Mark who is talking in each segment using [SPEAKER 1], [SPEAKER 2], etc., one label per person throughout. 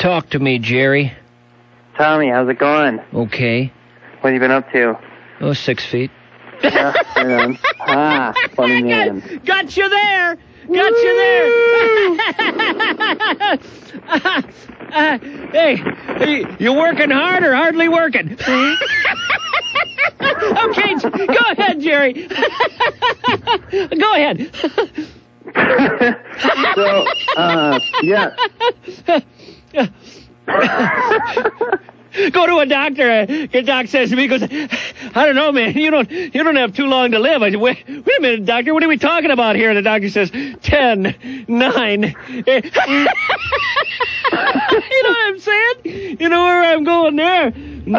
[SPEAKER 1] Talk to me, Jerry.
[SPEAKER 2] Tommy, how's it going?
[SPEAKER 1] Okay.
[SPEAKER 2] What have you been up to?
[SPEAKER 1] Oh, 6 feet.
[SPEAKER 2] Yeah, funny man.
[SPEAKER 1] Got you there. Got you there. Hey, you working hard or hardly working? Okay, go ahead, Jerry. Go ahead.
[SPEAKER 2] So, yeah.
[SPEAKER 1] Go to a doctor. The doc says to me, goes, I don't know, man. You don't have too long to live. I said, wait a minute, doctor. What are we talking about here? And the doctor says, 10, 9. You know what I'm saying? You know where I'm going there.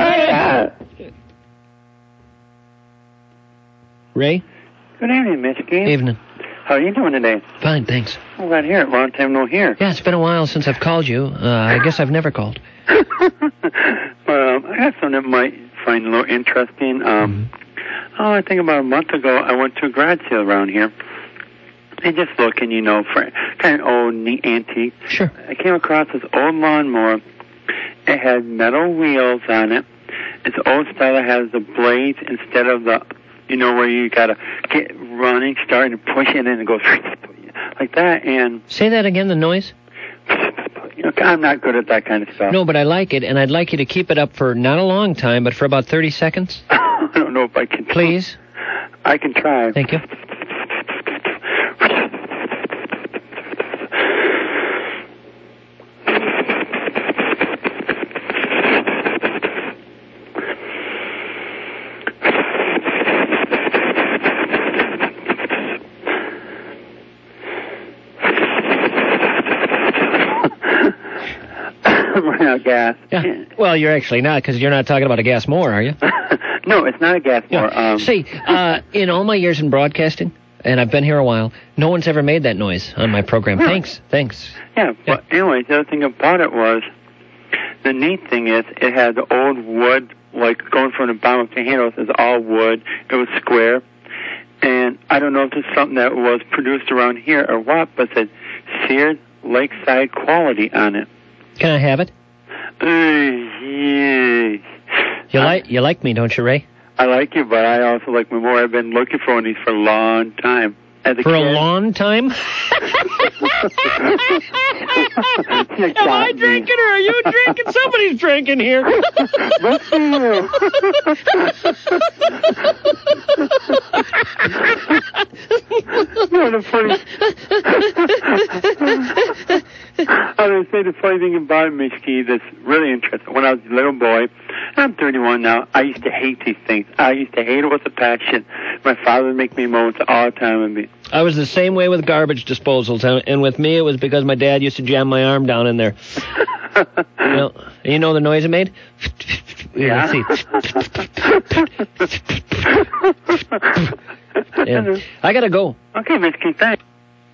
[SPEAKER 1] Ray?
[SPEAKER 2] Good evening, Miss Keith.
[SPEAKER 1] Evening.
[SPEAKER 2] How are you doing today?
[SPEAKER 1] Fine, thanks.
[SPEAKER 2] I'm glad to hear it. Long time no hear.
[SPEAKER 1] Yeah, it's been a while since I've called you. I guess I've never called.
[SPEAKER 2] Well, I have something that might find a little interesting. I think about a month ago, I went to a garage sale around here. And just looking, for kind of old, neat antique.
[SPEAKER 1] Sure.
[SPEAKER 2] I came across this old lawnmower. It had metal wheels on it. It's old style. It has the blades instead of the, where you got to get running, start and push it, and it goes like that. And
[SPEAKER 1] say that again, the noise?
[SPEAKER 2] I'm not good at that kind of stuff.
[SPEAKER 1] No, but I like it, and I'd like you to keep it up for not a long time, but for about 30 seconds.
[SPEAKER 2] I don't know if I can.
[SPEAKER 1] Please?
[SPEAKER 2] I can try.
[SPEAKER 1] Thank you.
[SPEAKER 2] Gas.
[SPEAKER 1] Yeah. Well, you're actually not, because you're not talking about a gas mower, are you?
[SPEAKER 2] No, it's not a gas mower.
[SPEAKER 1] Yeah. See, in all my years in broadcasting, and I've been here a while, no one's ever made that noise on my program.
[SPEAKER 2] Really?
[SPEAKER 1] Thanks.
[SPEAKER 2] Yeah, but anyway, the other thing about it was, the neat thing is, it had the old wood, like going from the bottom of the handles is all wood. It was square. And I don't know if it's something that was produced around here or what, but it said Sears Lakeside Quality on it.
[SPEAKER 1] Can I have it? You like me, don't you, Ray?
[SPEAKER 2] I like you, but I also like me more. I've been looking for one of these for a long time.
[SPEAKER 1] For a long time? Am I drinking or are you drinking? Somebody's drinking here.
[SPEAKER 2] Must be you. No, the funny. I was going to say the funny thing about me, Ski, that's really interesting. When I was a little boy, I'm 31 now, I used to hate these things. I used to hate it with a passion. My father would make me moans all the time.
[SPEAKER 1] I was the same way with garbage disposals, and with me it was because my dad used to jam my arm down in there. You know the noise it made?
[SPEAKER 2] Yeah.
[SPEAKER 1] Let's see. Yeah. I gotta go.
[SPEAKER 2] Okay, Miss Keith, thanks.